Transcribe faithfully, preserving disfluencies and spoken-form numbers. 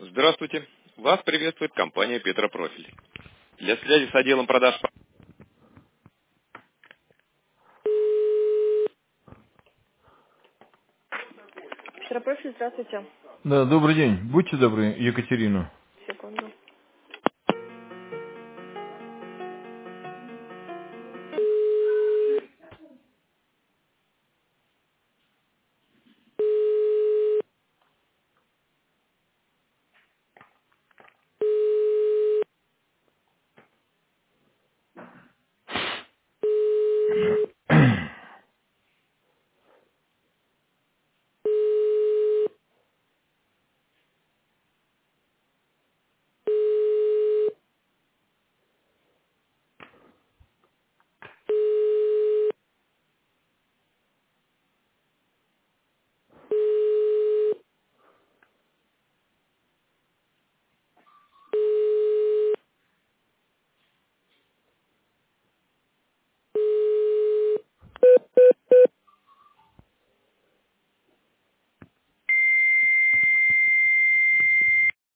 Здравствуйте. Вас приветствует компания Петропрофиль. Для связи с отделом продаж... Петропрофиль, здравствуйте. Да, добрый день. Будьте добры, Екатерину.